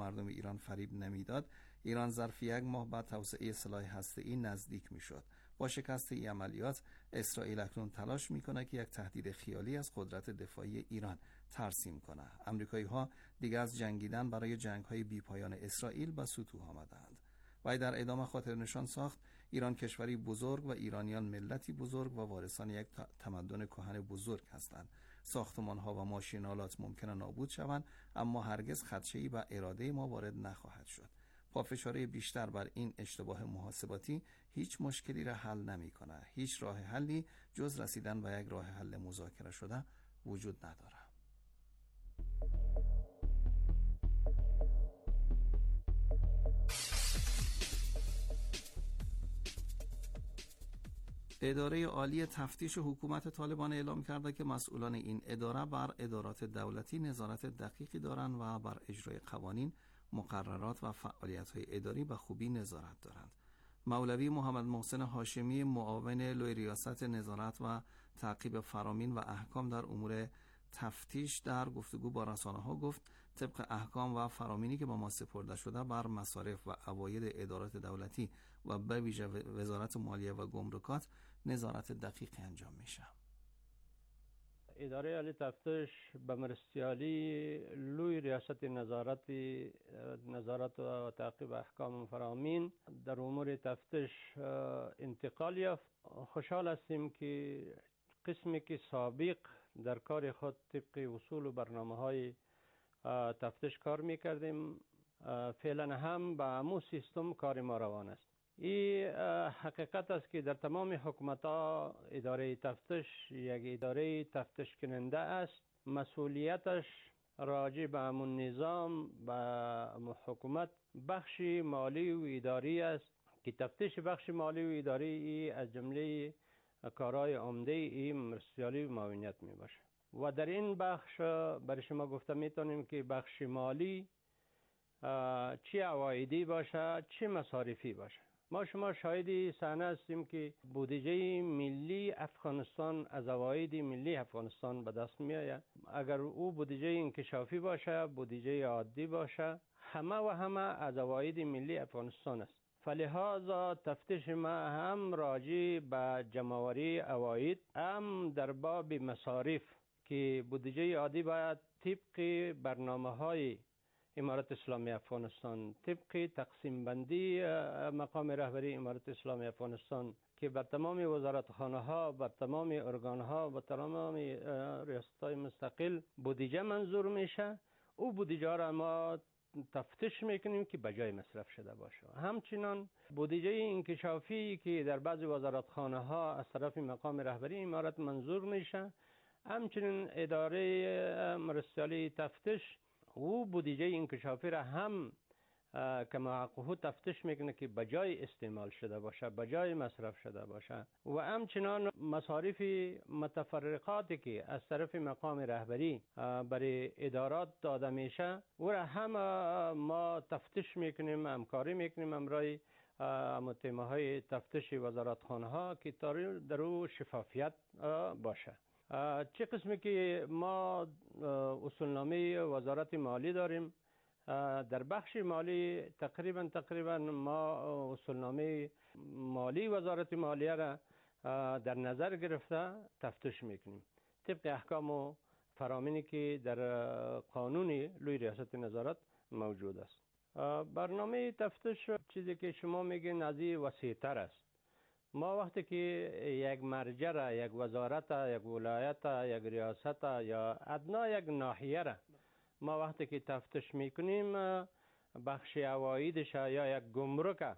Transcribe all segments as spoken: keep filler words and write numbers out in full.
مردم ایران فریب نمیداد، ایران ظرف یک ماه بعد توسعه سلاح هسته‌ای نزدیک میشد. با شکست این عملیات، اسرائیل اکنون تلاش میکنه که یک تهدید خیالی از قدرت دفاعی ایران ترسیم کنه. امریکایی ها دیگر از جنگیدن برای جنگ های بی پایان اسرائیل به سطوح آمدند. و در ادامه خاطر نشان ساخت ایران کشوری بزرگ و ایرانیان ملتی بزرگ و وارثان یک تمدن کهن بزرگ هستند. ساختمان ها و ماشینالات ممکنه نابود شوند، اما هرگز خدشه‌ای به اراده ما وارد نخواهد شد. پافشاری بیشتر بر این اشتباه محاسباتی هیچ مشکلی را حل نمی‌کنه. هیچ راه حلی جز رسیدن به یک راه حل مذاکره شده وجود نداره. اداره عالی تفتیش حکومت طالبان اعلام کرده که مسئولان این اداره بر ادارات دولتی نظارت دقیقی دارند و بر اجرای قوانین، مقررات و فعالیت‌های اداری به خوبی نظارت دارند. مولوی محمد محسن هاشمی، معاون لوی ریاست نظارت و تعقیب فرامین و احکام در امور تفتیش، در گفتگو با رسانه‌ها گفت طبق احکام و فرامینی که با ما سپرده شده بر مصارف و عواید ادارات دولتی و به ویژه وزارت مالیه و گمرکات نظارت دقیقی انجام میشه. اداره عالی تفتیش به مرستیالی لوی ریاست نظارت نظارت و تعقیب احکام و فرامین در امور تفتیش انتقال یافت. خوشحال هستیم که قسمی که سابق در کار خود طبق اصول و برنامه های تفتیش کار میکردیم، فعلا هم به امو سیستم کار ما روان است. این حقیقت است که در تمام حکومت ها اداره تفتیش یک اداره تفتیش کننده است. مسئولیتش راجع به امون نظام به امون حکومت بخش مالی و اداری است که تفتیش بخش مالی و اداری از جمله کارهای عمده این مرستیالی و معاونیت می باشه. و در این بخش برای شما گفته میتونیم که بخش مالی چه عوایدی باشه چه مصارفی باشه. ما شما شاهدی صحنه هستیم که بودجه ملی افغانستان از عواید ملی افغانستان به دست می آید. اگر او بودجه انکشافی باشه، بودجه عادی باشه، همه و همه از عواید ملی افغانستان است. فلهذا تفتیش ما هم راجع به جمع‌آوری عواید، هم در باب مصارف که بودجه عادی باید طبق برنامه‌های امارت اسلامی افغانستان، طبق تقسیم بندی مقام رهبری امارت اسلامی افغانستان که بر تمام وزارتخانه ها، بر تمام ارگان ها، بر تمام ریاست های مستقل بودجه منظور میشه. او بودجه را ما تفتیش میکنیم که بجای مصرف شده باشه. همچنان بودجه انکشافی که در بعض وزارتخانه ها از طرف مقام رهبری امارت منظور میشه، همچنین اداره مرستیالی تفتیش او بودجه انکشافی را هم که معقوه تفتیش میکنه که بجای استعمال شده باشه، بجای مصرف شده باشه. و همچنان مصارف متفرقاتی که از طرف مقام رهبری برای ادارات داده میشه او را هم ما تفتیش میکنیم، همکاری میکنیم امرای تیمه های تفتیش وزارتخانه ها که در او شفافیت باشه. چه قسمی که ما اصولنامه وزارت مالی داریم، در بخش مالی تقریبا تقریبا ما اصولنامه مالی وزارت مالیه را در نظر گرفته تفتیش میکنیم طبق احکام و فرامینی که در قانون لوی ریاست نظارت موجود است. برنامه تفتیش چیزی که شما میگین از این وسیع‌تر است. ما وقتی که یک مرجع را، یک وزارت را، یک ولایت را، یک ریاست را یا ادنا یک ناحیه را ما وقتی که تفتیش میکنیم، بخش عوایدش یا یک گمرک،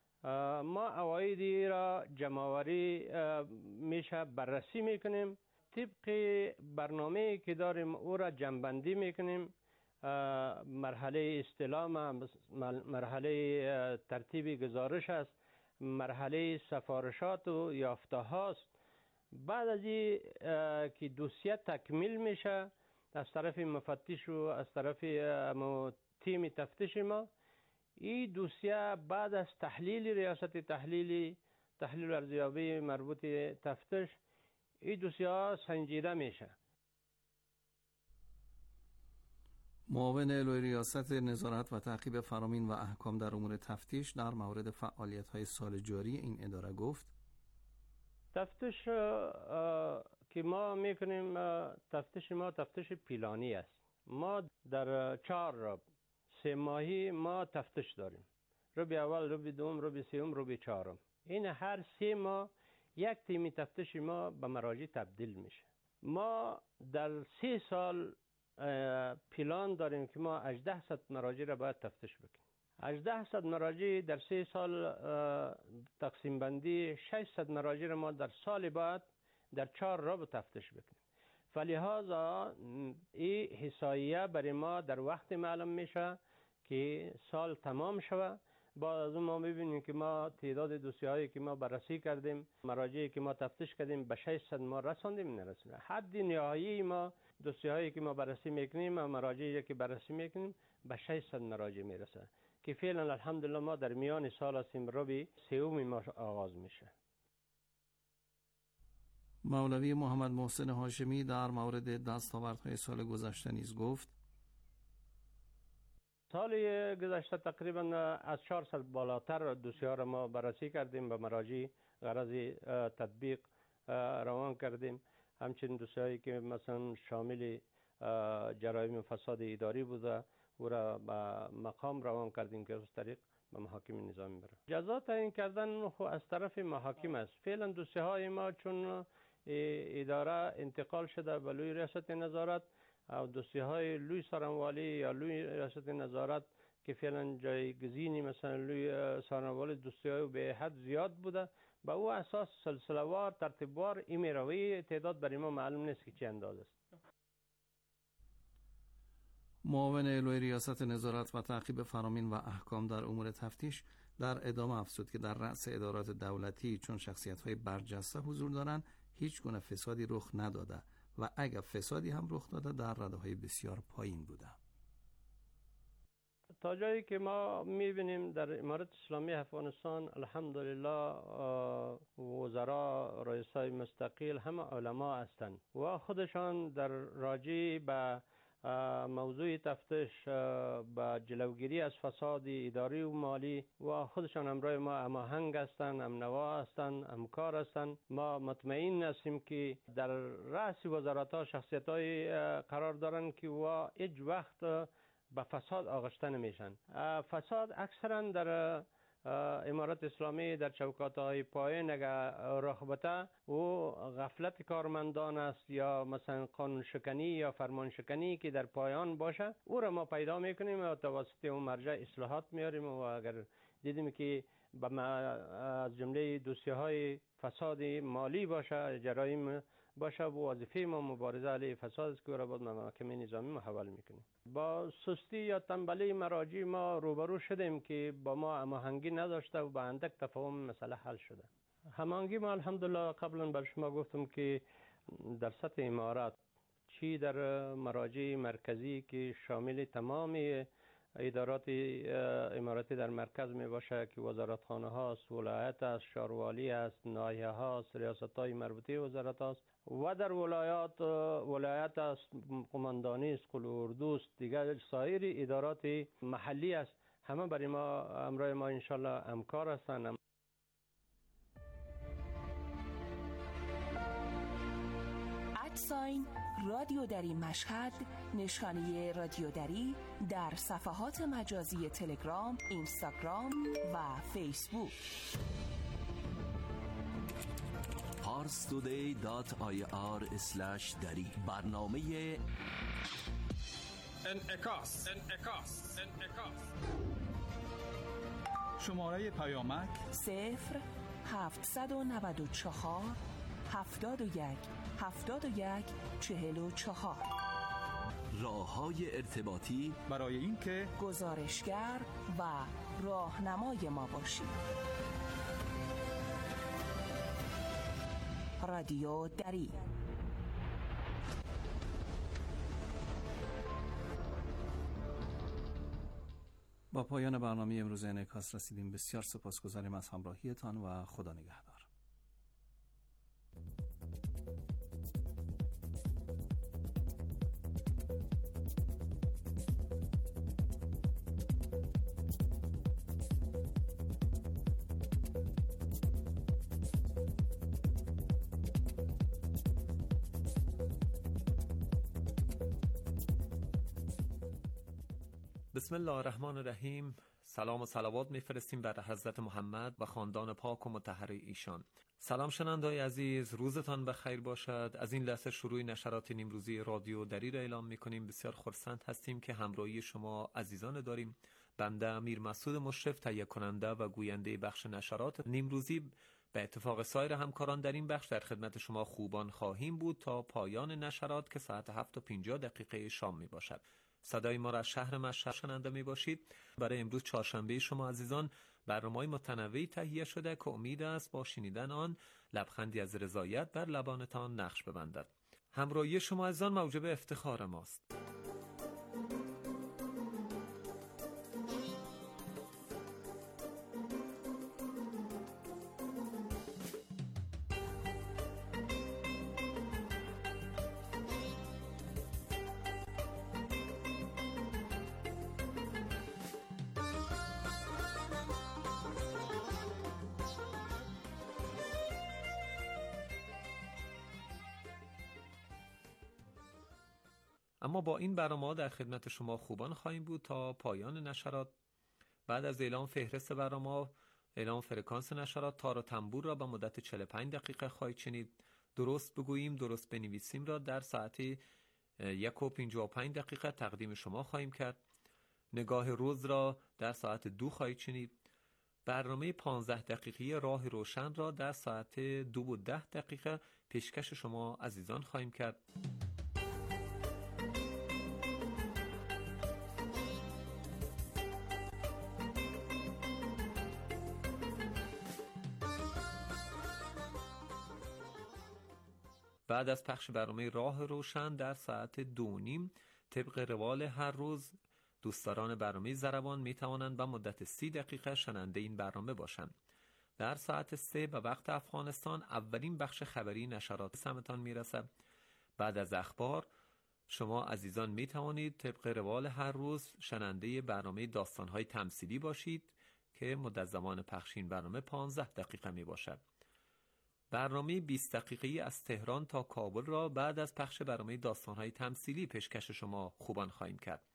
ما عوایدی را جمع‌آوری میشه بررسی میکنیم، طبق برنامه که داریم او را جمع‌بندی میکنیم. مرحله استلام، مرحله ترتیب گزارش است، مرحله سفارشات و یافته هاست. بعد از این که دوسیه تکمیل میشه از طرف مفتش و از طرف تیم تفتیش ما، این دوسیه بعد از تحلیل ریاست تحلیلی تحلیل ارزیابی مربوط تفتیش، این دوسیه ها سنجیده میشه. معاون علوی ریاست نظارت و تعقیب فرامین و احکام در امور تفتیش در مورد فعالیت‌های سال جاری این اداره گفت: تفتیش که ما میکنیم، تفتیش ما تفتیش پیلانی است. ما در چهار رب سه ماهی ما تفتیش داریم. ربع اول، ربع دوم، ربع سوم، ربع چهارم. این هر سه ماه یک تیم تفتیش ما به مراجع تبدیل میشه. ما در سه سال پلان داریم که ما هجده مراجع را باید تفتیش بکنیم. هجده مراجع در سه سال تقسیم بندی، ششصد مراجع را ما در سال بعد در چهار رب تفتیش بکنیم. فلهذا این احصاییه برای ما در وقت معلوم میشه که سال تمام شود. بعد از اون ما میبینیم که ما تعداد دوسیه هایی که ما بررسی کردیم، مراجعی که ما تفتیش کردیم به ششصد ما رساندیم نرسیدیم. حد نهایی ما دوسیه هایی که ما بررسی میکنیم و مراجعی که بررسی میکنیم به ششصد مراجع میرسه که فعلا الحمدلله ما در میان سال هستیم، ربع سوم ما آغاز میشه. مولوی محمد محسن هاشمی در مورد دستاوردهای سال گذشته نیز گفت: سال گذشته تقریبا از چهارصد بالاتر دوسیه را ما بررسی کردیم، به مراجع غرض تطبیق روان کردیم. همچنین دوسیه‌ای که مثلا شامل جرایم فساد اداری بوده او را به مقام روان کردیم که از طریق به محاکم نظامی بره. جزا تعیین کردن از طرف محاکم است. فعلا دوسیه های ما چون اداره انتقال شده به لوی ریاست نظارت و دوسیه های لوی سارنوالی یا لوی ریاست نظارت که فعلا جایگزینی مثلا لوی سارنوالی دوسیه به حد زیاد بوده، با او اساس سلسله وار ترتیب وار این میروی تعداد برای ما معلوم نیست که چه اندازه است. معاون علوی ریاست نظارت و تعقیب فرامین و احکام در امور تفتیش در ادامه افزود که در رأس ادارات دولتی چون شخصیت‌های برجسته حضور دارند هیچ گونه فسادی رخ نداده و اگر فسادی هم رخ داده در رده‌های بسیار پایین بوده. تا جایی که ما میبینیم در امارت اسلامی افغانستان الحمدلله وزرا، رئیسای مستقل همه علما هستند و خودشان در راجع به موضوع تفتیش با جلوگیری از فساد اداری و مالی و خودشان همراه ما هماهنگ هستند، همنوا هستند، همکار هستند. ما مطمئن هستیم که در رأس وزارت‌ها شخصیت‌های قرار دارند که و هیچ وقت به فساد آغشته نمیشن. فساد اکثرا در امارت اسلامی در چوکات‌های پایین اگر رخ بده و غفلت کارمندان است یا مثلا قانون شکنی یا فرمان شکنی که در پایان باشه، او را ما پیدا میکنیم و توسط اون مرجع اصلاحات میاریم و اگر دیدیم که از جمله دوسیه های فساد مالی باشه، جرایم باشه، و وظیفه ما مبارزه علیه فساد است که او را باید محاکم نظامی محول میکنیم. با سستی یا تنبلی مراجع ما روبرو شدیم که با ما هماهنگی نداشته و با اندک تفاهم مسئله حل شده. هماهنگی ما الحمدلله قبلا بر شما گفتم که در سطح امارات چی در مراجع مرکزی که شامل تمام ادارات اماراتی در مرکز می باشه که وزارتخانه هاست، ولایت است، شاروالی است، ناحیه هاست، ریاست های مربوطه وزارت هاست و در ولایات ولایت است، قماندانی است، قل اردو است، دیگر سایر ادارات محلی است. همه برای ما همراه ما انشالله همکار هستند. ادساین رادیو دری مشهد، نشانه رادیو دری در صفحات مجازی تلگرام، اینستاگرام و فیسبوک. پارس تودی دات آی آر اسلش دری برنامه انعکاس انعکاس انعکاس شماره پیامک صفر هفتصد و نود و چهار هفتاد و یک هفتاد و یک چهل و چهار. راه‌های ارتباطی برای اینکه گزارشگر و راهنمای ما باشید. رادیو دری. با پایان برنامه امروز انعکاس رسیدیم. بسیار سپاسگزاریم از همراهیتان و خدا نگهدار. بسم الله الرحمن الرحیم. سلام و صلوات میفرستیم بر حضرت محمد و خاندان پاک و مطهر ایشان. سلام شنونده‌های عزیز، روزتان بخیر باشد. از این لحظه شروع نشرات نیمروزی رادیو دری را اعلام می‌کنیم. بسیار خرسند هستیم که همراهی شما عزیزان داریم. بنده امیر مسعود مشرف، تهیه کننده و گوینده بخش نشرات نیمروزی، به اتفاق سایر همکاران در این بخش در خدمت شما خوبان خواهیم بود تا پایان نشرات که ساعت هفت و پنجاه دقیقه شام می باشد. صدای ما را از شهر مشهد شنونده می باشید. برای امروز چهارشنبه شما عزیزان برنامه‌های متنوعی تهیه شده که امید است با شنیدن آن لبخندی از رضایت بر لبانتان نقش ببندد. همراهی شما عزیزان موجب افتخار ماست. اما با این برنامه در خدمت شما خوبان خواهیم بود تا پایان نشرات. بعد از اعلام فهرست برنامه، اعلام فرکانس نشرات، تار و تنبور را به مدت چهل و پنج دقیقه خواهید شنید. درست بگوییم درست بنویسیم را در ساعت یک و پنجاه و پنج دقیقه تقدیم شما خواهیم کرد. نگاه روز را در ساعت دو خواهید شنید. برنامه پانزده دقیقه راه روشن را در ساعت دو و ده دقیقه پیشکش شما عزیزان خواهیم کرد. بعد از پخش برنامه راه روشن در ساعت دو نیم طبق روال هر روز دوستداران برنامه زربان می توانند به مدت سی دقیقه شنونده این برنامه باشند. در ساعت سه به وقت افغانستان اولین بخش خبری نشرات سمتان می رسد. بعد از اخبار شما عزیزان می توانید طبق روال هر روز شنونده برنامه داستان‌های تمثیلی باشید که مدت زمان پخش این برنامه پانزده دقیقه می باشد. برنامه بیست دقیقه‌ای از تهران تا کابل را بعد از پخش برنامه داستان‌های تمثیلی پیشکش شما خوبان خواهیم کرد.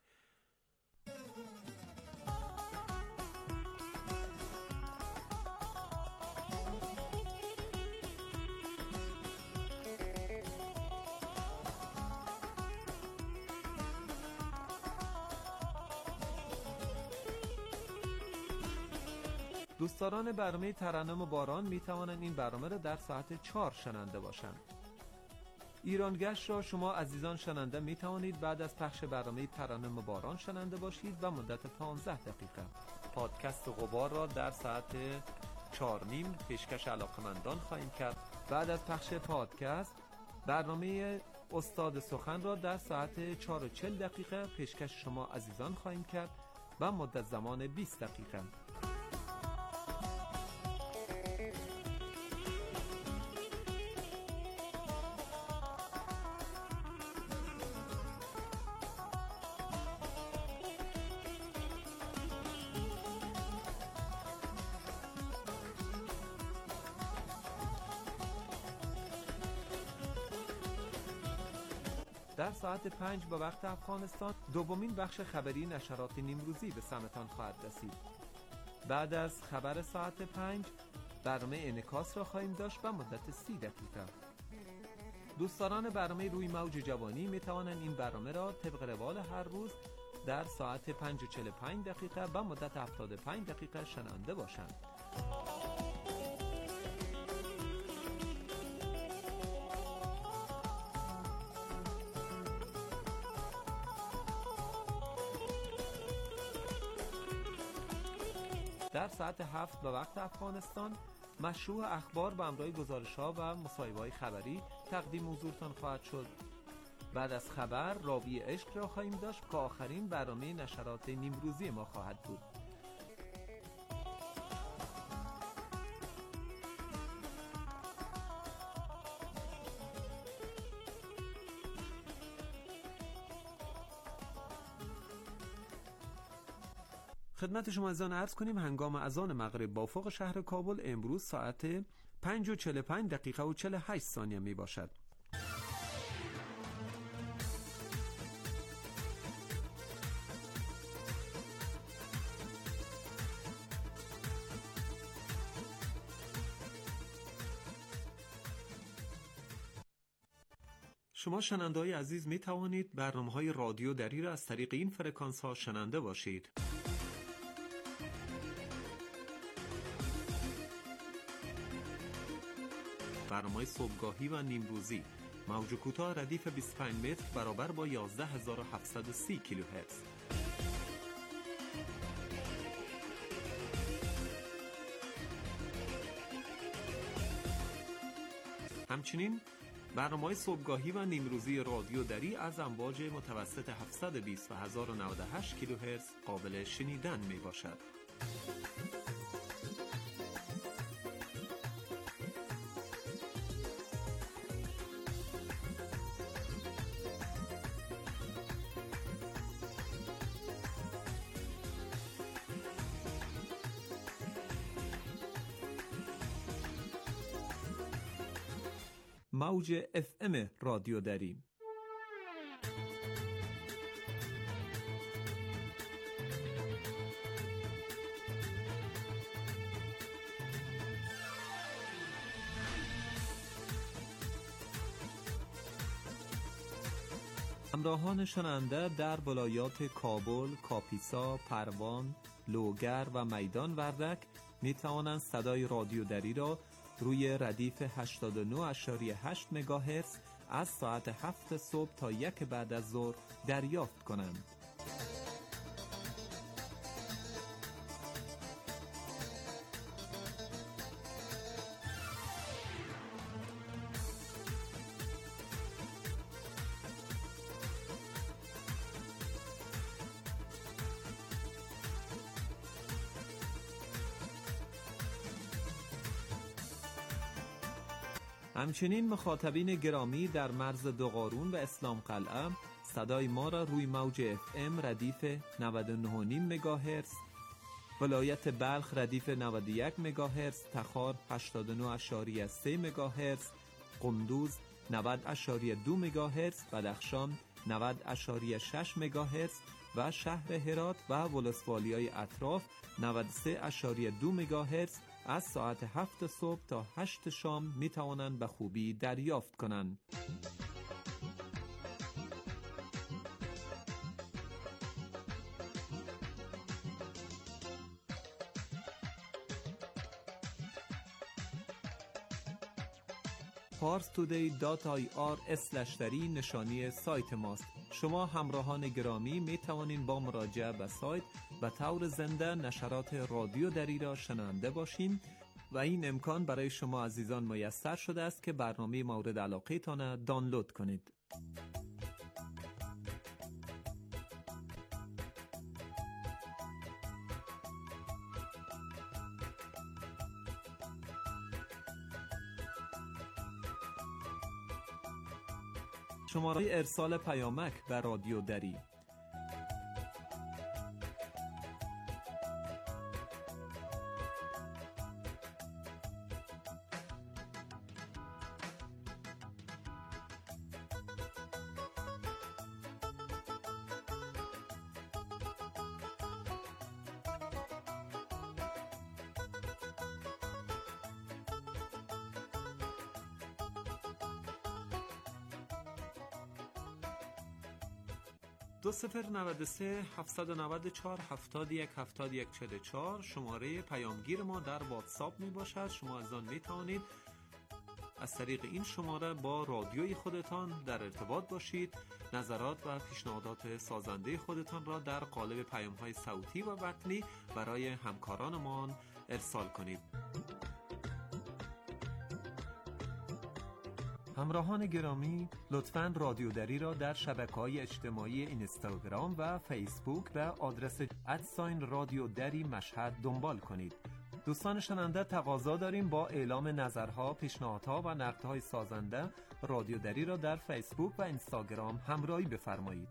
دوستداران برنامه ترنم و باران می توانند این برنامه را در ساعت چهار شنونده باشند. ایرانگشت را شما عزیزان شنونده می توانید بعد از پخش برنامه ترنم و باران شنونده باشید و مدت پانزده دقیقه. پادکست غبار را در ساعت چهار نیم پیشکش علاقمندان خواهیم کرد. بعد از پخش پادکست برنامه استاد سخن را در ساعت چهار و چهل دقیقه پیشکش شما عزیزان خواهیم کرد و مدت زمان بیست دقیقه. در ساعت پنج به وقت افغانستان دومین بخش خبری نشرات نیمروزی به سمتان خواهد رسید. بعد از خبر ساعت پنج برنامه انعکاس را خواهیم داشت و مدت سی دقیقه. دوستداران برنامه روی موج جوانی می توانند این برنامه را طبق روال هر روز در ساعت پنج و چهل و پنج دقیقه و مدت هفتاد و پنج دقیقه شنونده باشند. در ساعت هفت به وقت افغانستان مشروع اخبار به همراه گزارش‌ها و مصاحبه‌های خبری تقدیم حضورتان خواهد شد. بعد از خبر راوی عشق را خواهیم داشت که آخرین برنامه نشرات نیمروزی ما خواهد بود. خدمت شما عزیزان عرض کنیم هنگام اذان مغرب با افق شهر کابل امروز ساعت پنج و چهل و پنج دقیقه و چهل و هشت ثانیه می باشد. شما شنونده‌های عزیز می توانید برنامه‌های رادیو دری را از طریق این فرکانس ها شنونده باشید. برنامه صبحگاهی و نیمروزی موج کوتاه ردیف بیست و پنج متر برابر با یازده هزار و هفتصد و سی کیلوهرتز. همچنین برنامه صبحگاهی و نیمروزی رادیو دری از امواج متوسط هفتصد و بیست و هزار و نود و هشت کیلوهرتز قابل شنیدن می باشد. موج اف ام رادیو دری. همراهان شنونده در ولایات کابل، کاپیسا، پروان، لوگر و میدان وردک می توانند صدای رادیو دری را روی ردیف هشتاد و نه ممیز هشت مگاهرتز از ساعت هفت صبح تا یک بعد از ظهر دریافت کنند. همچنین مخاطبین گرامی در مرز دوقارون و اسلام قلعه صدای ما را روی موج اف ام ردیف نود و نه و نیم مگاهرتز، ولایت بلخ ردیف نود و یک مگاهرتز، تخار هشتاد و نه ممیز سه مگاهرتز، قندوز نود ممیز دو مگاهرتز، بدخشان نود ممیز شش مگاهرتز و شهر هرات و ولسوالیای اطراف نود و سه ممیز دو مگاهرتز از ساعت هفت صبح تا هشت شام می توانند به خوبی دریافت کنند. پارس تودی دات آی آر اسلش دری نشانی سایت ماست. شما همراهان گرامی می توانید با مراجعه به سایت به طور زنده نشرات رادیو دری را شنونده باشین و این امکان برای شما عزیزان میسر شده است که برنامه مورد علاقه تان دانلود کنید. شماره ارسال پیامک به رادیو دری دو صفر نود و سه هفتصد و نود و چهار هفتاد و یک هفتاد و یک چهل و چهار شماره پیامگیر ما در واتساپ می باشد. شما از آن می توانید از طریق این شماره با رادیوی خودتان در ارتباط باشید، نظرات و پیشنهادات سازنده خودتان را در قالب پیام‌های صوتی و متنی برای همکارانمان ارسال کنید. همراهان گرامی، لطفاً رادیو دری را در شبکه‌های اجتماعی اینستاگرام و فیسبوک به آدرس ادساین رادیو دری مشهد دنبال کنید. دوستان شنونده، تقاضا داریم با اعلام نظرها، پیشنهادها و نقدهای سازنده رادیو دری را در فیسبوک و اینستاگرام همراهی بفرمایید.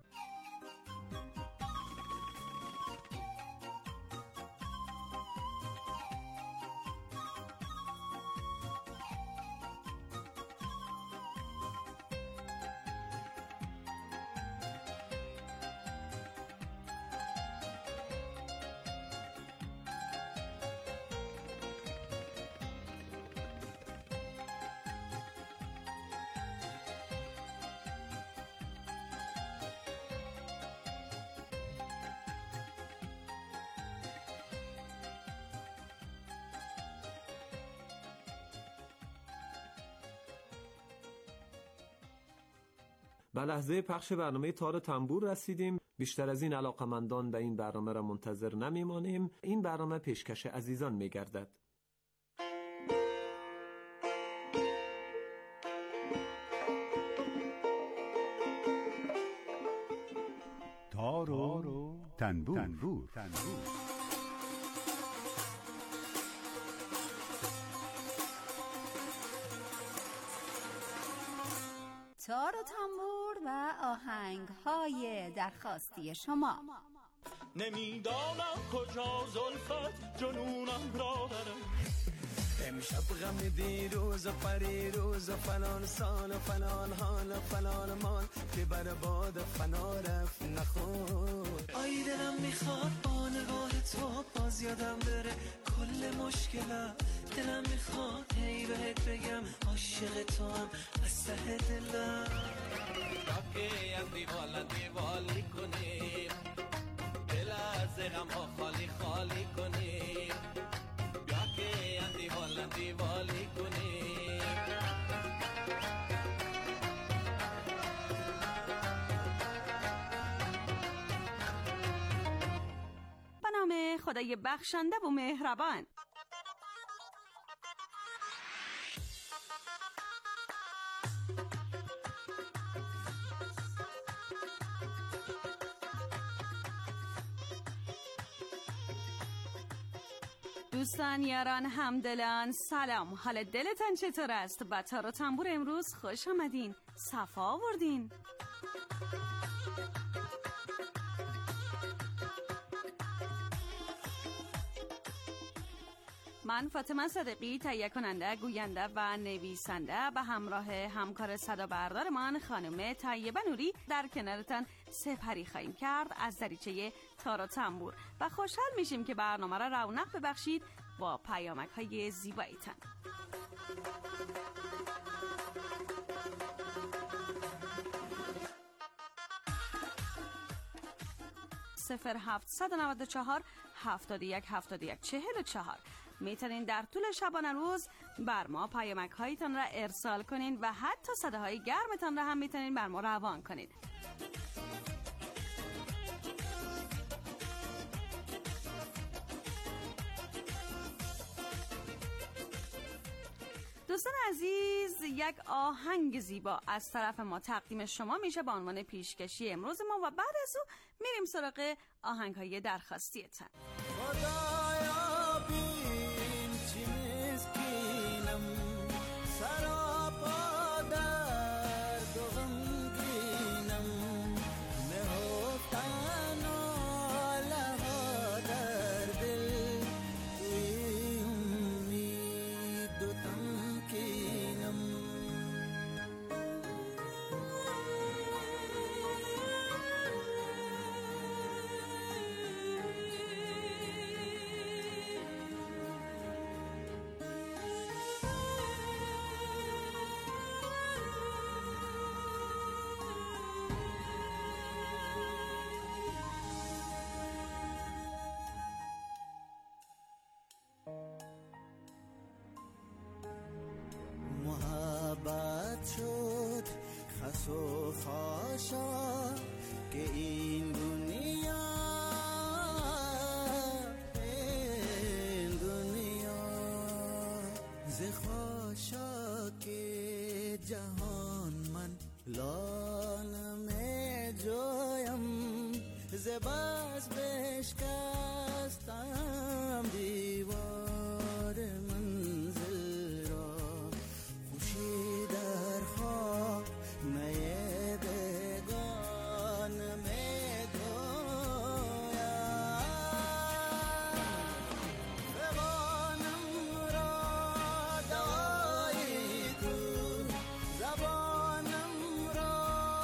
به لحظه پخش برنامه تار و تنبور رسیدیم. بیشتر از این علاقمندان به این برنامه را منتظر نمیمانیم. این برنامه پیشکش عزیزان میگردد. تار و تنبور, تنبور. تنبور. تار و تنبور و آهنگ‌های درخواستی شما. نمیدانم کجا زلفت جنونم را برم، امشب غم دیروز و پریروز و فلان سال و فلان حال و فلان مال که بر باد فنا رفت نخور. آی دلم میخواد با نگاه تو باز یادم بره کل مشکلم. دلم میخواد هی بهت بگم عاشق تو هم از ته دلم. راکی از دیوال دیوالی کنیم، دل از غم ها خالی خالی کنیم. راکی از دیوال دیوالی کنیم. به نام خدای بخشنده و مهربان. دوستان، یاران، همدلان، سلام. حال دلتان چطور است؟ با تار و تنبور امروز خوش آمدین، صفا آوردین. من فاطمه صدقی، تهیه کننده، گوینده و نویسنده، به همراه همکار صدا بردارمان خانم طیبه نوری در کنارتان سپری خواهیم کرد از دریچه تار و تنبور و خوشحال میشیم که برنامه را رونق ببخشید با پیامک های زیباییتان. صفر هفتصد و نود و چهار هفتاد و یک هفتاد و یک چهل و چهار میتونین در طول شبانه روز بر ما پیامک هایتان را ارسال کنین و حتی صداهای گرمتان را هم میتونین بر ما روان کنین. دوستان عزیز، یک آهنگ زیبا از طرف ما تقدیم شما میشه با عنوان پیشکشی امروز ما و بعد از او میریم سراغ آهنگ های درخواستیتان. خدایا بین چی مسکینم، سراپا درد و غمگینم، نهفتن آله ها در دل، توی امید و تمکینم. محبت شد خس و خاشا که این دنیا این دنیا ز خاشاک جهان من لالم جویم، ز بس بشکستم دیوار منزل را، خوشی در خواب می بگان می دویم، زبانم را دایی تو، زبانم را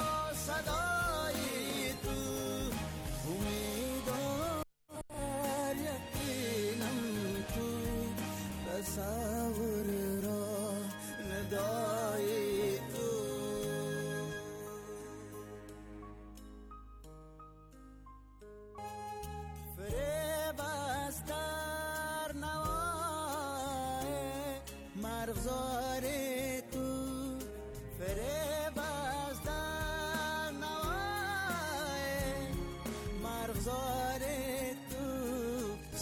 صدایی تو، امید و یقینم تو، تصور را ندایی تو. فریب است در نوای مرغزار تو، فریب است در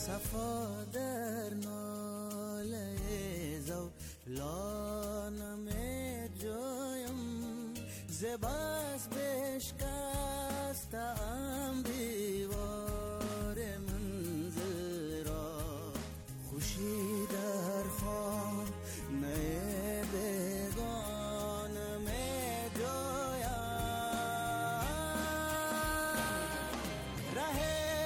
صفا در ناله زولانم جایم زباز بشکستم دیوار منزل را خوشی در خانه بگانم جایم ره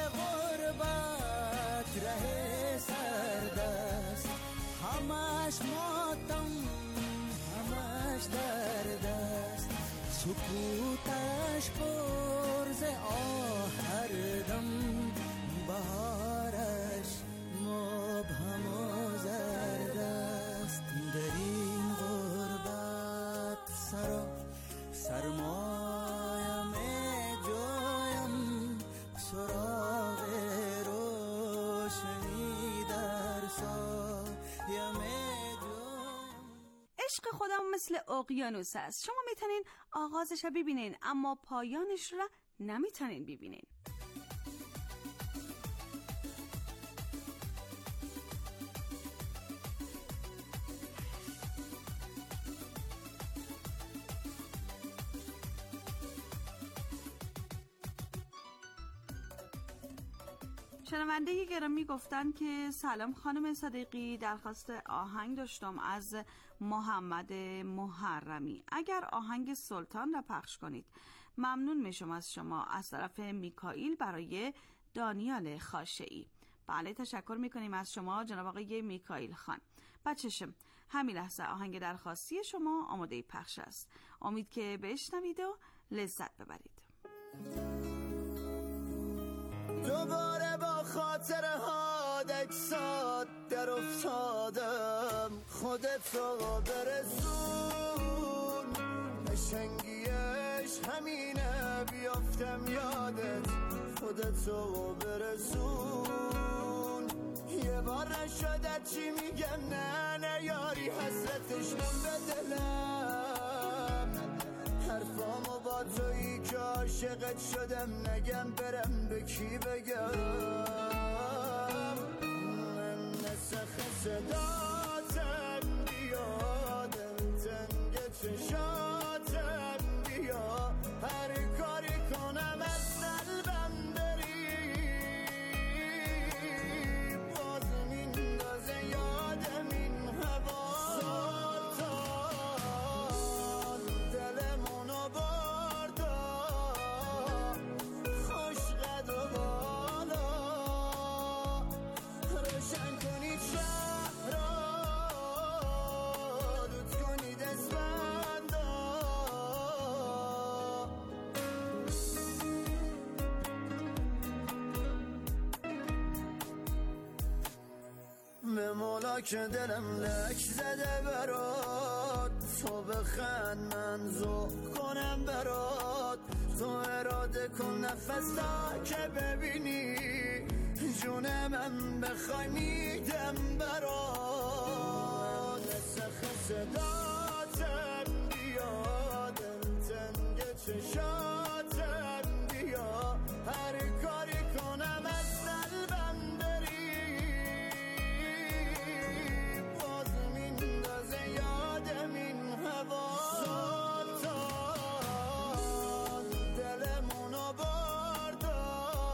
غربت ره سردست همش ماتم همش درد است سکوتش پرز آه هر دم بهارش مبهم و زرد است در این غربت سرا سرمایم جایم سراغ روشنی در سایم عشق خودم مثل اقیانوس است. شما میتونین آغازش رو ببینین اما پایانش رو نمیتونین ببینین. شنونده گرامی گفتن که سلام خانم صدیقی، درخواست آهنگ داشتم از محمد محرمی. اگر آهنگ سلطان را پخش کنید ممنون میشم از شما. از طرف میکائیل برای دانیال خاشعی. بله تشکر میکنیم از شما جناب آقای میکائیل خان. بچشم همین لحظه آهنگ درخواستی شما آماده پخش است. امید که بشنوید و لذت ببرید. دوباره با خاطر ها دکسات در افتادم خودتو برسون قشنگیش همینه بیافتم یادت خودتو برسون یه بار نشده چی میگم نه نه یاری حسرتش من به دلم حرفامو با تویی که عاشقت شدم نگم برم به کی بگم من نسخ صداتم بیا دل تنگ چشاتم بیا هر کاری کنم از قلبم بری باز میندازه یادم این هوا مولا که دلم لک زده برات تو بخند من ذوق کنم برات تو اراده کن نفس تا که ببینی جون من بخوای میدم برات نسخ صداتم بیا دل تنگ چشاتم بیا هر کاری کنم از قلبم بری یادم این هوا سلطان دلمونو بردا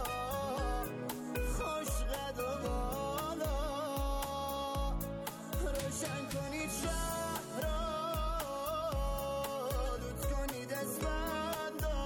خوش قد و بالا روشن کنید شهر را دود کنید اسفندا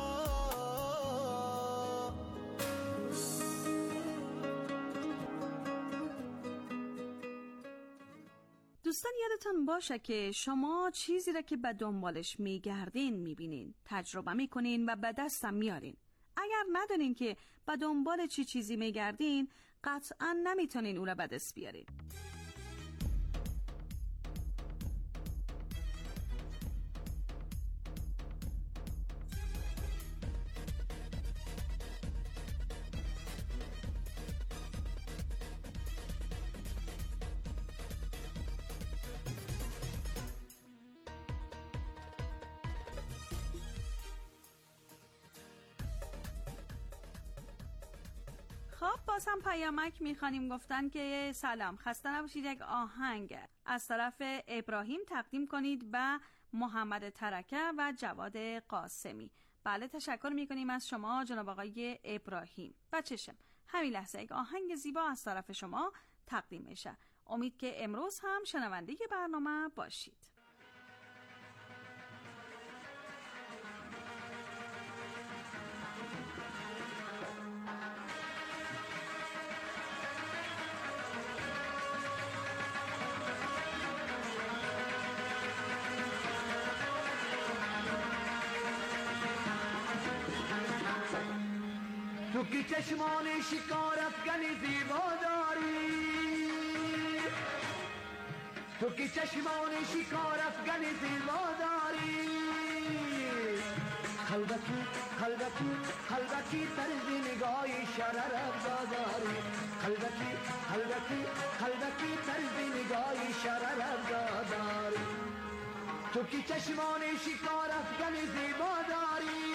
دوستان یادتان باشه که شما چیزی را که به دنبالش میگردین میبینین، تجربه میکنین و به دستم میارین. اگر ندونین که به دنبال چی چیزی میگردین قطعا نمیتونین او را به دست بیارین. خب باز هم پیامک میخوانیم. گفتن که سلام، خسته نباشید، یک آهنگ از طرف ابراهیم تقدیم کنید به محمد ترکه و جواد قاسمی. بله تشکر میکنیم از شما جناب آقای ابراهیم. و چشم همین لحظه یک آهنگ زیبا از طرف شما تقدیم میشه. امید که امروز هم شنونده برنامه باشید. تو که چشمان شکار افغان زیبا داری، تو که چشمان شکار افغان زیبا داری، خلبکی خلبکی خلبکی طرز نگاهی شرر افزا داری، خلبکی خلبکی خلبکی طرز نگاهی شرر افزا داری، تو که چشمان شکار افغان زیبا داری،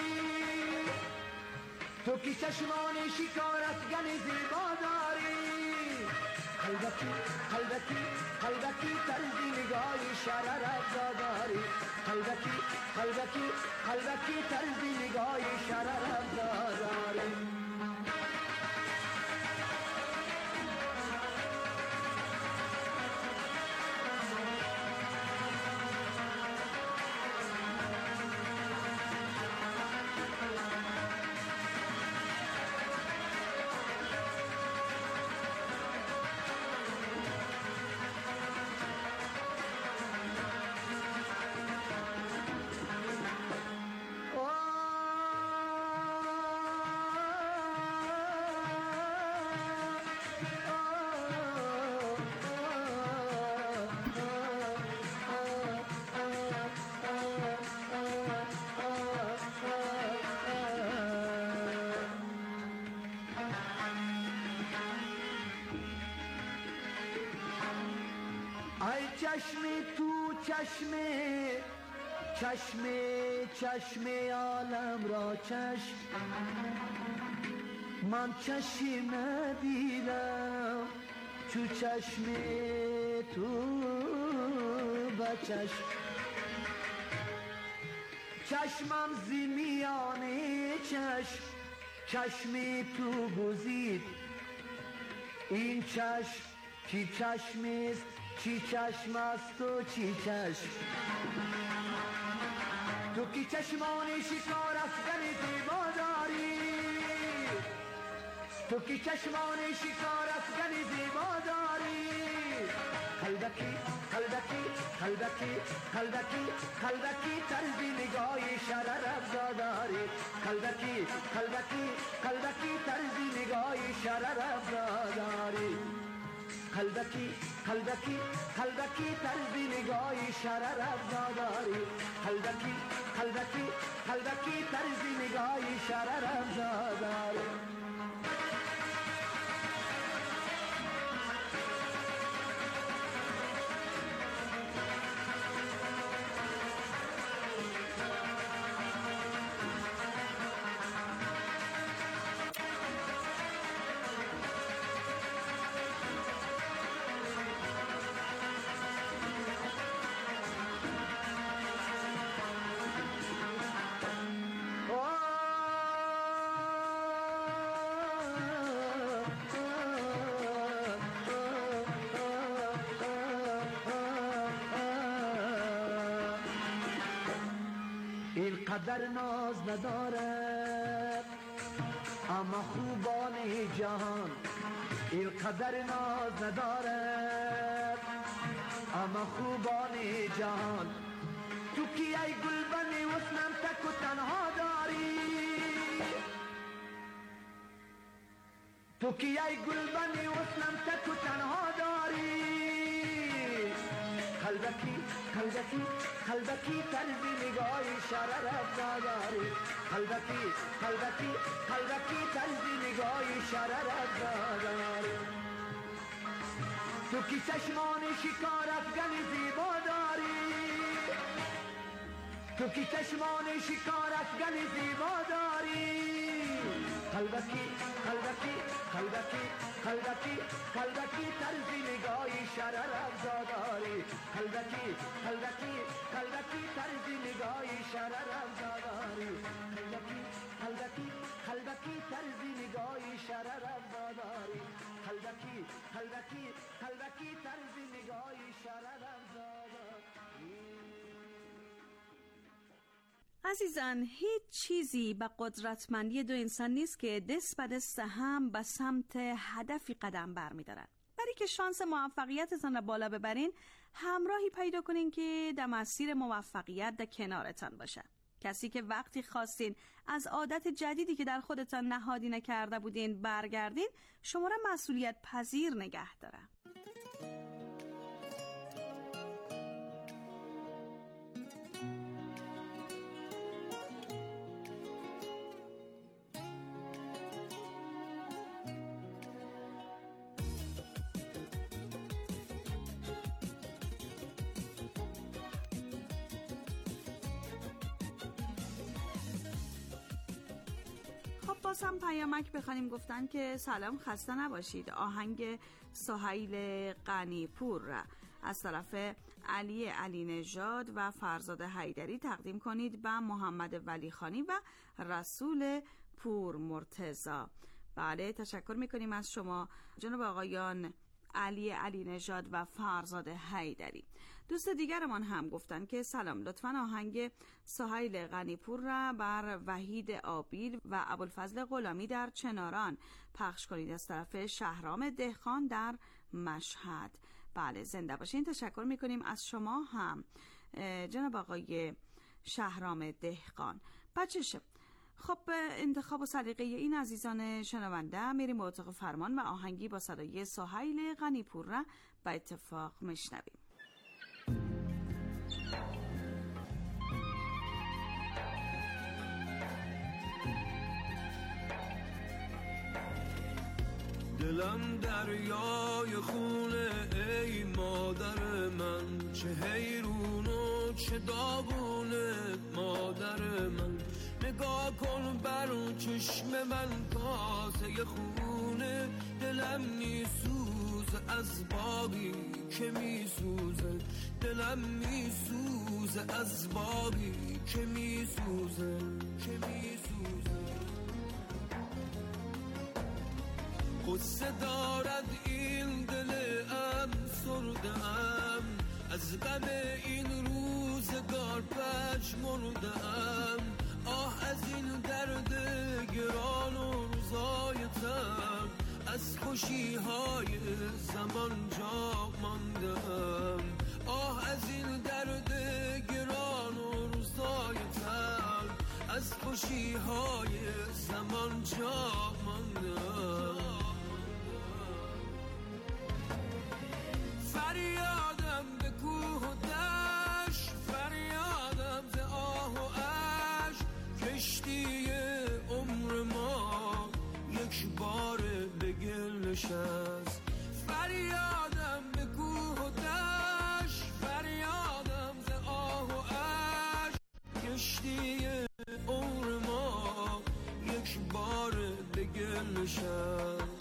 تو که چشمان شکار افغان زیبا داری، خلبکی خلبکی خلبکی طرز نگاهی شرر افزا داری، خلبکی خلبکی خلبکی طرز نگاهی شرر افزا داری. چشم تو چشم چشم چشم عالم را چشم، من چشم ندیدم چو چشم تو با چشم، چشمم زی میان چشم چشم تو گزید، این چشم چی چشم است چی چشم است و چی چشم، تو کی چشمان شکار افغان زیبا داری، تو کی چشمان شکار افغان زیبا داری، خلبکی خلبکی خلبکی خلبکی خلبکی طرز نگاهی شرر افزا داری، خلبکی خلبکی خلبکی طرز نگاهی شرر افزا داری، خلبکی خلبکی خلبکی طرز نگاهی شرر افزا داری، خلبکی خلبکی خلبکی طرز نگاهی شرر افزا داری. قدر ناز ندارد اما خوبان جهان، این قدر ناز ندارد اما خوبان جهان، تو کی ای گلبن وسنم تک و تنها داری، تو کی ای گلبن وسنم تک و تنها داری، خلبکی خلبکی خلبکی طرز نگاهی شرر افزا داری، خلبکی خلبکی خلبکی طرز نگاهی شرر افزا داری، تو کی چشمان شکار افغان زیبا داری، تو کی چشمان شکار افغان زیبا داری، خلوتی خلوتی خلوتی خلوتی خلوتی طرز نگاهی شرر افزاداری خلوتی خلوتی خلوتی طرز نگاهی شرر افزاداری خلوتی خلوتی خلوتی طرز نگاهی شرر افزاداری خلوتی خلوتی خلوتی طرز نگاهی شرر افزاداری. عزیزان، هیچ چیزی به قدرتمندی دو انسان نیست که دست به دست هم به سمت هدفی قدم برمی‌دارن. برای که شانس موفقیتتان را بالا ببرین، همراهی پیدا کنین که در مسیر موفقیت در کنارتان باشه. کسی که وقتی خواستین از عادت جدیدی که در خودتان نهادینه کرده بودین برگردین، شما را مسئولیت پذیر نگه داره. باز هم پیامک بخوانیم گفتن که سلام، خسته نباشید. آهنگ سهیل غنیپور را از طرف علی علی نژاد و فرزاد حیدری تقدیم کنید به محمد ولی خانی و رسول پور مرتضی. بله، تشکر میکنیم از شما جناب آقایان علی علی نژاد و فرزاد حیدری. دوست دیگرمان هم گفتن که سلام، لطفاً آهنگ سهیل غنیپور را بر وحید آبیل و ابوالفضل غلامی در چناران پخش کنید از طرف شهرام دهقان در مشهد. بله، زنده باشین. تشکر میکنیم از شما هم جناب آقای شهرام دهقان. بچه خب، انتخاب و سلیقه این عزیزان شنونده میریم به اتاق فرمان و آهنگی با صدای سهیل غنیپور را به اتفاق میشنویم. دلم دریای خونه ای مادر من، چه حیرون و چه داغونه مادر من. نگاه کن بر چشم من کاسه خونه، دلم میسوزه از باقی که میسوزه، دلم میسوزه از باقی که میسوزه که میسوزه. قصه دارد این دل افسرده‌ام، از غم این روزگار پژمرده‌ام. آه از این درد گران و روزایتم، از خوشی‌های زمان جا مانده‌ام. آه از این درد گران و روزایتم، از خوشی‌های زمان جا مانده‌ام. فریادم به کوه و دشت، فریادم ز آه و اشک، کشتی عمر ما یک بار به گل نشست. فریادم به کوه و دشت، فریادم ز آه و اشک، کشتی عمر ما یک بار به گل نشست.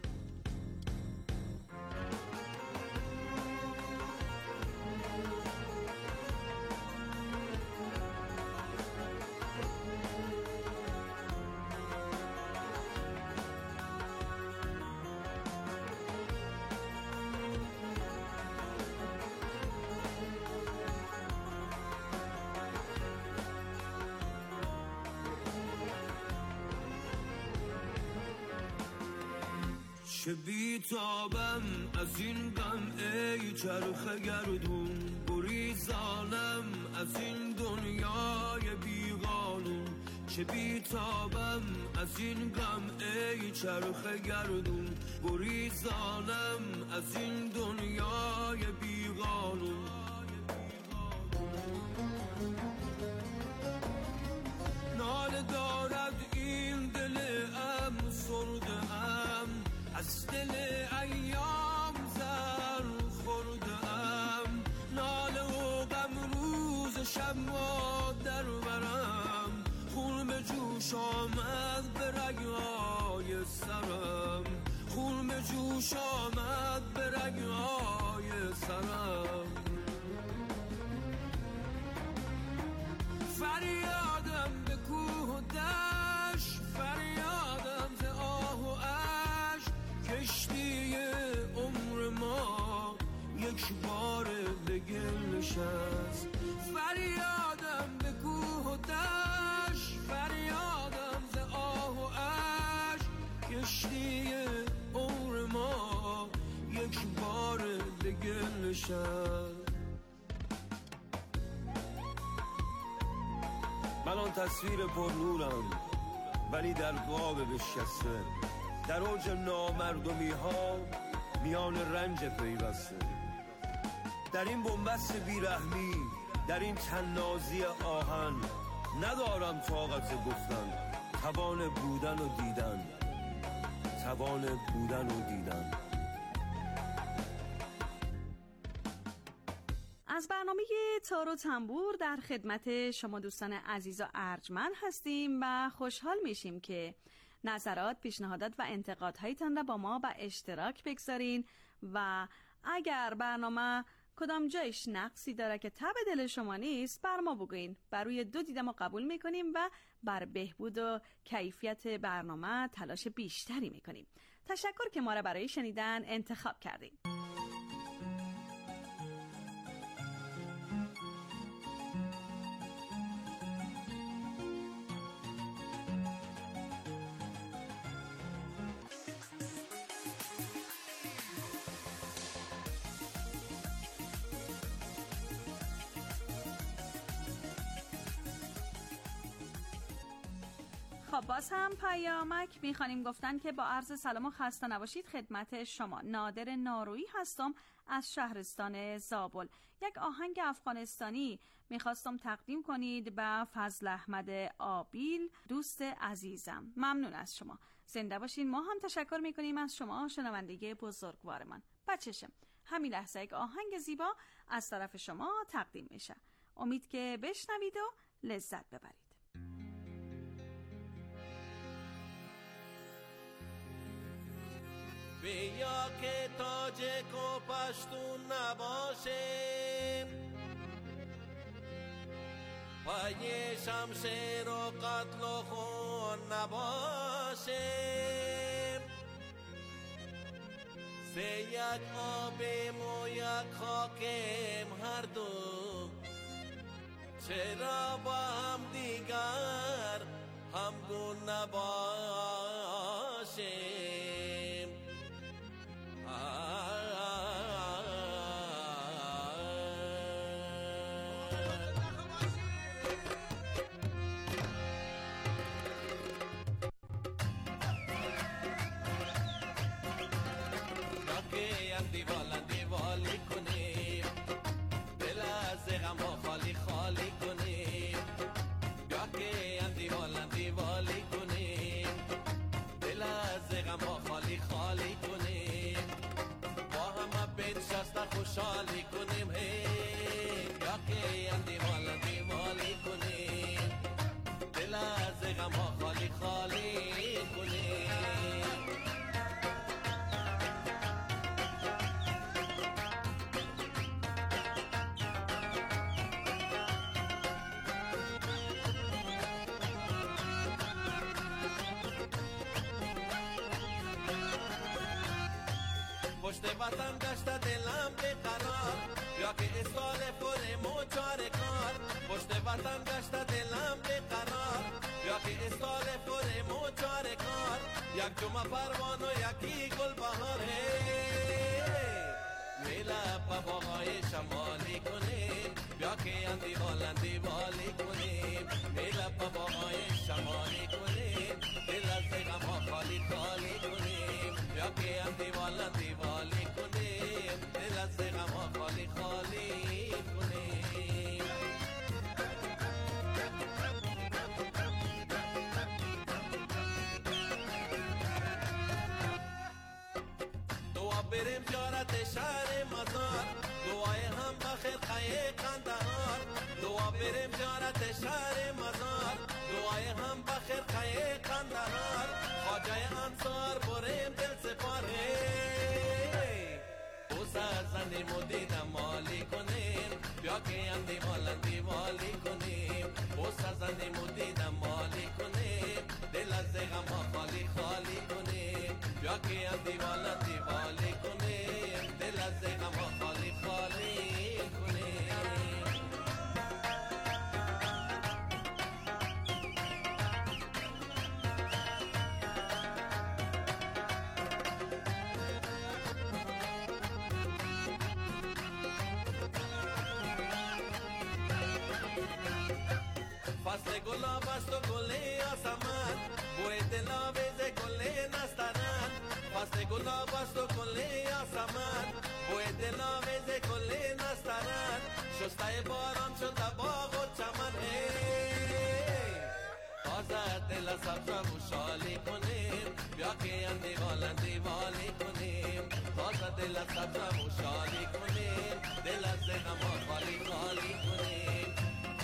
چه بیتابم از این غم ای چرخ گردون، گریزانم از این دنیای بیقانون. چه بیتابم از این غم ای چرخ گردون، گریزانم از این دنیای بیقانون. ناله دارد این دل افسرده‌ام، از دل ایام زر خورده‌ام. ناله و غم روز شب ما در برم، خون به جوش آمد به رگ‌ها رگهای سرم، فریادم به کوه و دشت، فریادم ز آه و اشک، کشتی عمر ما یک بار به گل نشست. فریادم به کوه و دشت، فریادم ز آه و اشک، کشتی عمر ما یک بار به گل نشست. من آن تصویر پر نورم ولی در قاب بشکسته، در اوج نامردمی ها میان رنج پیوسته. در این بنبست بیرحمی، در این تنازی آهن، ندارم طاقت گفتن، توان بودن و دیدن، توان بودن و دیدن. از برنامه تار و تنبور در خدمت شما دوستان عزیز و ارجمند هستیم و خوشحال میشیم که نظرات، پیشنهادات و انتقادهایتان را با ما به اشتراک بگذارین و اگر برنامه کدام جایش نقصی داره که تب دل شما نیست بر ما بگوین. بر روی دو دیده ما قبول میکنیم و بر بهبود و کیفیت برنامه تلاش بیشتری میکنیم. تشکر که ما را برای شنیدن انتخاب کردیم. خب باز هم پیامک میخوانیم. گفتن که با عرض سلام و خسته نباشید خدمت شما. نادر نارویی هستم از شهرستان زابل. یک آهنگ افغانستانی میخواستم تقدیم کنید به فضل احمد آبیل، دوست عزیزم. ممنون از شما. زنده باشین. ما هم تشکر میکنیم از شما شنونده بزرگوارمان. بچشم همین لحظه یک آهنگ زیبا از طرف شما تقدیم میشه. امید که بشنوید و لذت ببرید. بیا که تاجک و پشتون نباشه، پای شمشیر و قتل و خون نباشه، سه یک آبیم و یک خاکیم هر دو، چرا با هم دیگر همگون نباشه. خوشحالی کنیم هی، یا که اندیوال اندیوالی کنیم، دل از غم ها خالی خالی کنیم. پشت وطن گشت دلم بقرار، یا که استال فور موچار کار. پشت وطن گشت دلم بقرار، یا که استال فور موچار کار. یک جمعه پروان و یکی گل بهاره، میلا پا باغای شمالی کنیم، یا که اندیوال اندیوالی کنیم، میلا پا باغای شمالی کنیم، دل از غم ها خالی خالی کنیم، یا که اندیوال اندیوالی کنیم، دل از غم ها خالی خالی کنیم. دعا بریم زیارت شهر مزار، دعای هم بخیر خیه قندهار. دعا بریم زیارت شهر مزار، دعای هم بخیر خیه قندهار. خواجه انصار بریم دل سپاره، زدیم و دیدم مالی کنیم، بیا که اندی مالندی والی کنیم. بوسه زدیم و دیدم مالی کنیم، دل از غم خالی خالی کنیم. بیا که اندی مالندی والی کنیم، دل از غم خالی خالی کنیم. فصل گلاب است و گل یاسمن، بوی دلاویز گل نسترن. فصل گلاب است و گل یاسمن، بوی دلاویز گل نسترن. شسته باران شد باغ و چمن، تازه دل سبز و شالی کنیم. بیا که اندی والندی والی کنیم، تازه دل سبز و شالی کنیم. دل از غم خالی خالی کنیم.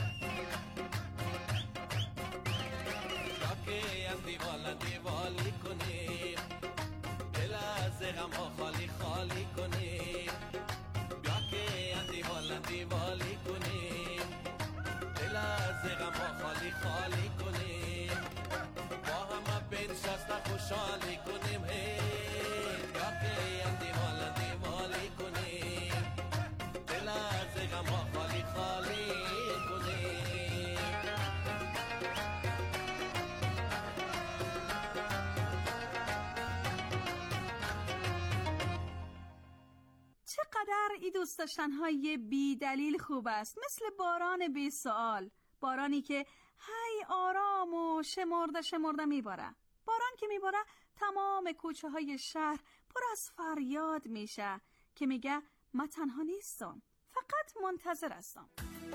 دیوالی والی کنیم، دل از غم ها خالی خالی کنیم. بیا که دیوالی دیوالی کنیم، دل از غم ها خالی خالی کنیم. با همه بنشسته خوشحالی کنیم. بیا که دیوالی دیوالی کنیم، دل از غم ها خالی خالی کنیم. چقدر این دوست داشتن‌های بی دلیل خوب است، مثل باران بی سؤال، بارانی که هی آرام و شمرده شمرده میباره. باران که میباره تمام کوچه های شهر پر از فریاد میشه که میگه من تنها نیستم، فقط منتظر هستم.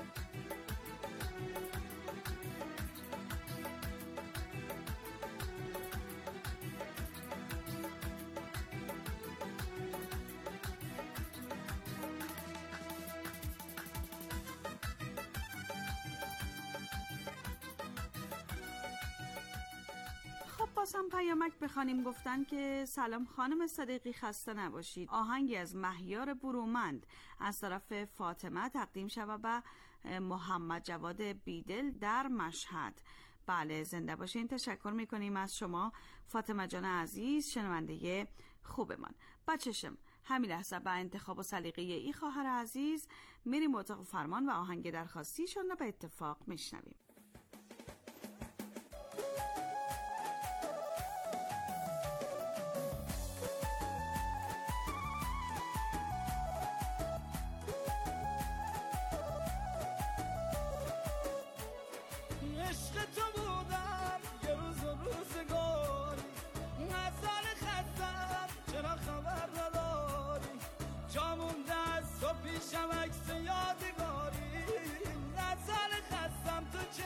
بازم پیامک بخوانیم. گفتن که سلام خانم صدیقی، خسته نباشید. آهنگی از مهیار برومند از طرف فاطمه تقدیم شود به محمد جواد بیدل در مشهد. بله زنده باشین. تشکر میکنیم از شما فاطمه جان عزیز، شنونده خوبمان. بچشم همین لحظه به انتخاب و سلیقه ای خواهر عزیز میریم اتاق فرمان و آهنگ درخواستیشون رو به اتفاق میشنویم. پیشم عکس یادگاری، نظر خستم تو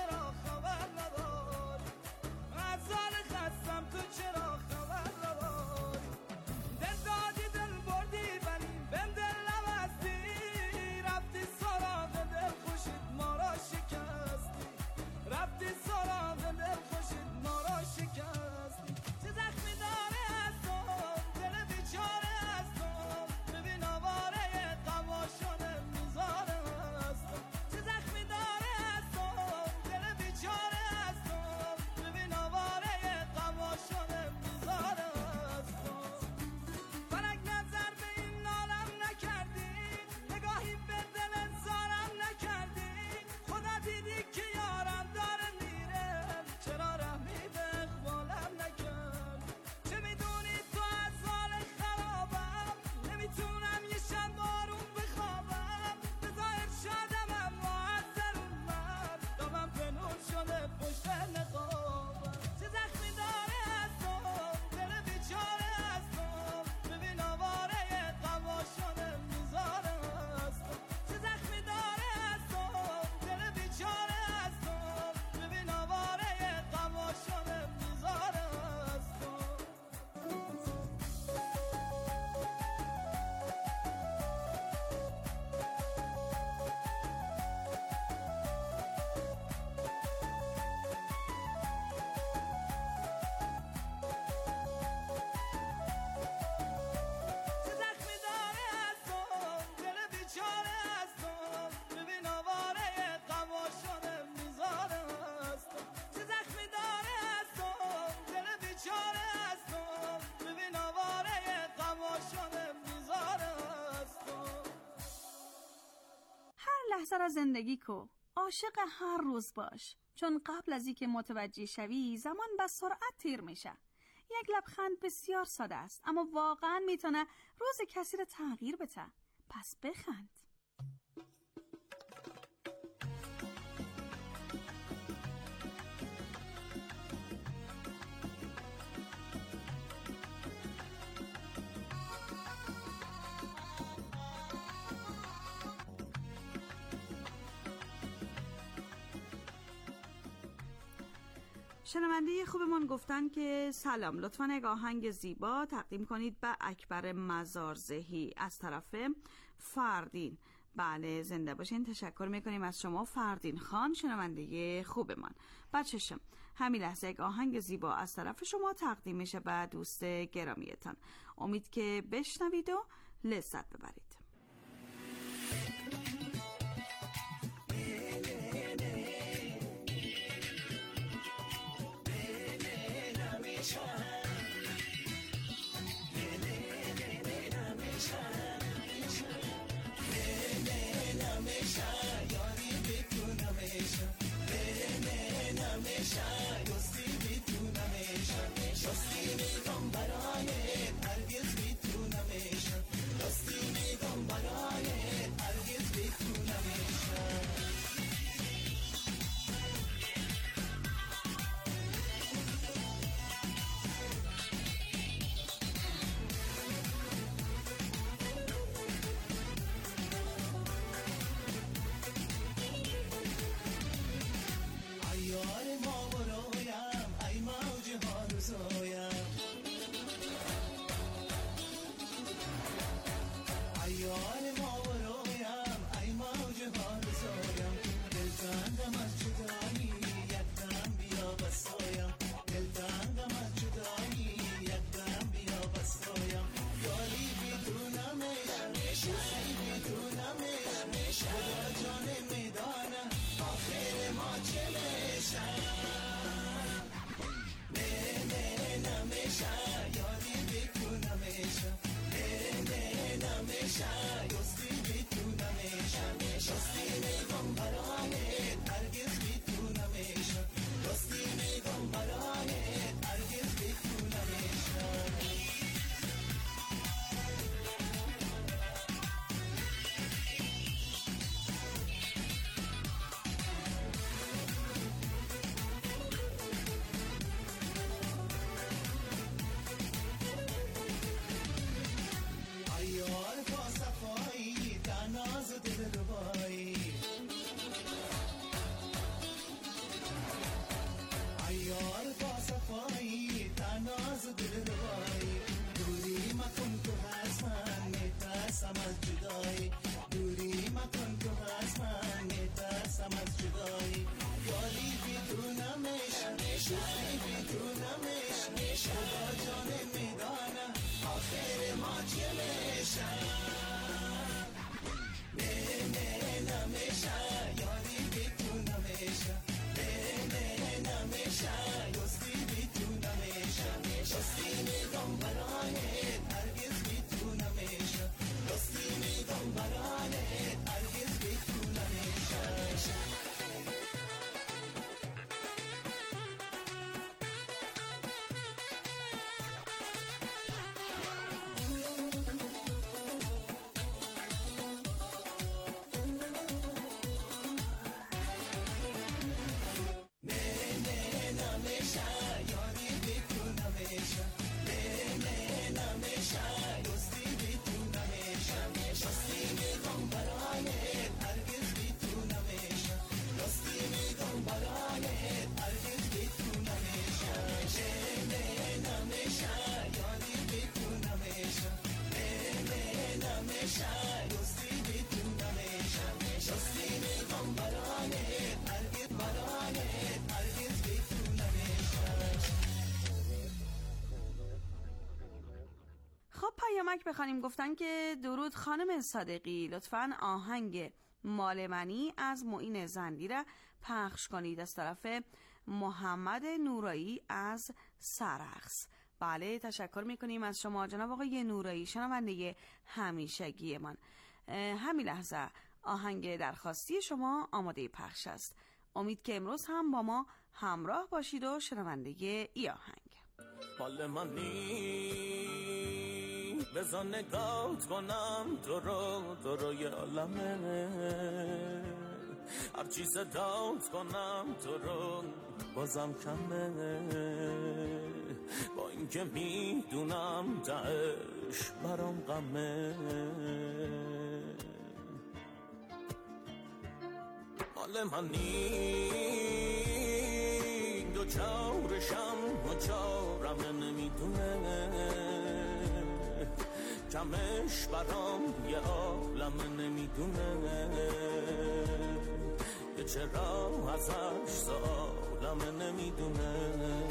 پسر از زندگی کو، عاشق هر روز باش، چون قبل از اینکه متوجه شوی زمان به سرعت تیر میشه. یک لبخند بسیار ساده است اما واقعا میتونه روز کسی رو تغییر بده. پس بخند. شنونده خوبمون گفتن که سلام، لطفاً یک آهنگ زیبا تقدیم کنید به اکبر مزارزهی از طرف فردین. بله زنده باشین. تشکر میکنیم از شما فردین خان، شنونده خوبمان. بچشم همین لحظه یک آهنگ زیبا از طرف شما تقدیم میشه به دوست گرامیتان. امید که بشنوید و لذت ببرید. پیامک بخوانیم. گفتن که درود خانم صادقی، لطفاً آهنگ مال منی از معین زندی را پخش کنید از طرف محمد نورایی از سرخس. بله تشکر میکنیم از شما جناب آقای نورایی، شنونده همیشگی من. همین لحظه آهنگ درخواستی شما آماده پخش است. امید که امروز هم با ما همراه باشید و شنونده ای آهنگ. مال منی بزن نگات کنم تو رو تو رو یه عالمه، هرچی صدات کنم تو رو بازم کمه، با اینکه میدونم تهش برام غمه. مال منی دو چارشم و چارم نمیدونه، کمش برام یه عالم نمیدونه، که چرا ازش سالم نمیدونه.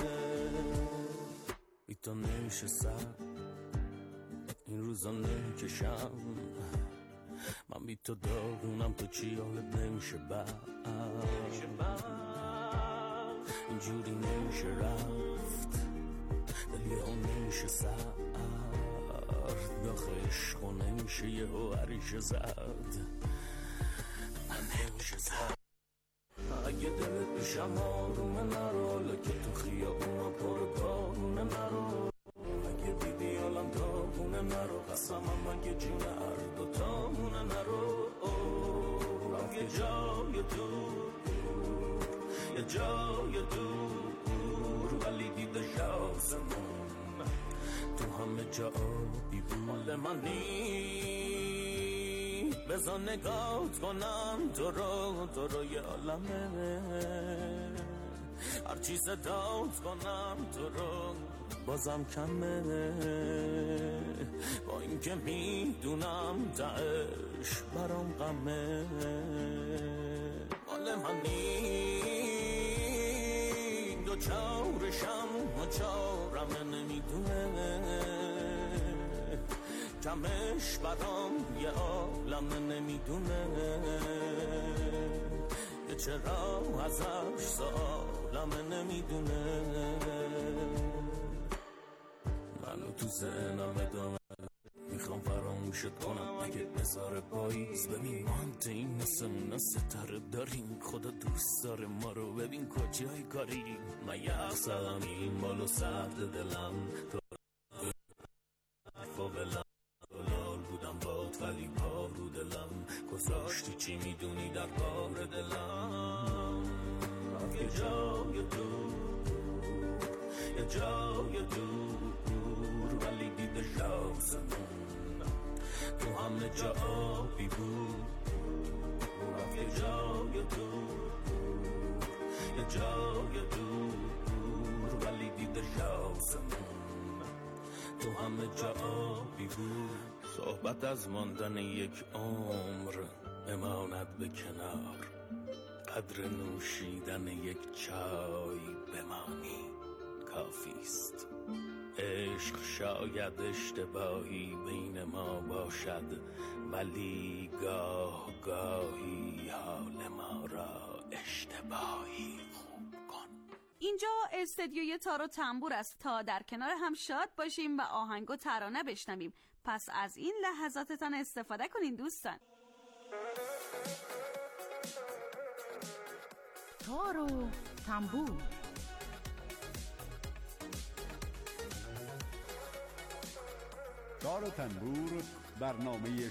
بی تو نشستم این روزا نکشم، من بی تو داغونم تو چی حالت نمیشه بعد، اینجوری نمیشه رفت دل یه اون نمیشه سرد، داخل عشق و نمیشه یه هو عریشه زد، من نمیشه زد. اگه دلت بشم آرومه نرو، حالا که تو خیابونا پر بارونه نرو، اگه دیدی حالم داغونه نرو، قسمم اگه جون هر دوتامونه نرو، رفت یه جای دور یه جای دور، ولی دیده شاسمون تو همه جا آبی بود. مال منی بزن نگات کنم تو رو تو رو یه عالمه، هرچی صدات کنم تو رو بازم کمه، با اینکه میدونم تهش برام غمه. مال منی دو چارشم و چارم نمیدونه، کمش برام یه عالم نمیدونه، یه چرا ازش سالم نمیدونه. منو تو ذهنم ادامه میخوام فراموشت کنم، اگه بذاره پاییز ببین ما هم تیم نسمونه ستاره داریم، خدا دوست داره ما رو ببین کجای کاریم، من یخ سرم این بالو سرد دلم تو فاولم لال بودم باد ولی پا رو دلم، گذاشتی چی میدونی در بار دلم، یه جای دور یه جای دور، ولی دیده شاسمون تو همه جا آبی بود، رفت یه جای دور یه جای دور، ولی دیده شاسمون تو همه جا آبی بود. صحبت از ماندن یک عمر بماند به کنار، قدر نوشیدن یک چای بمانی کافیست. عشق شاید اشتباهی بین ما باشد، ولی گاه گاهی حال ما را اشتباهی خوب کن. اینجا استدیوی تار و تنبور است تا در کنار هم شاد باشیم و آهنگ و ترانه بشنویم. پس از این لحظاتتان استفاده کنین دوستان. تار و تنبور. تار و تنبور برنامه